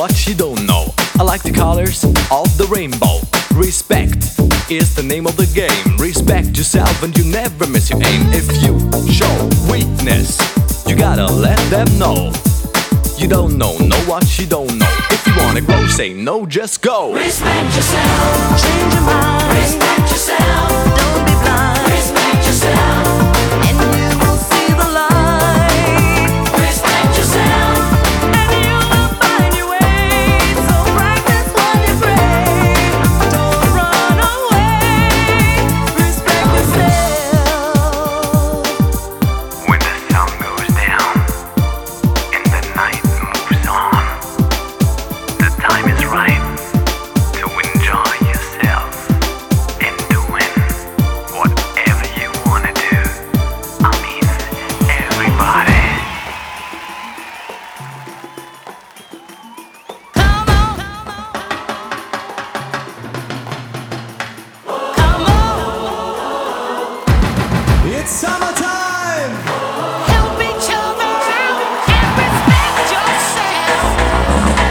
what you don't know. I like the colors of the rainbow. Respect is the name of the game. Respect yourself and you never miss your aim. If you show weakness, you gotta let them know. You don't know what you don't know. If you wanna grow, say no, just go. Respect yourself, change your mind. Respect yourself, don't be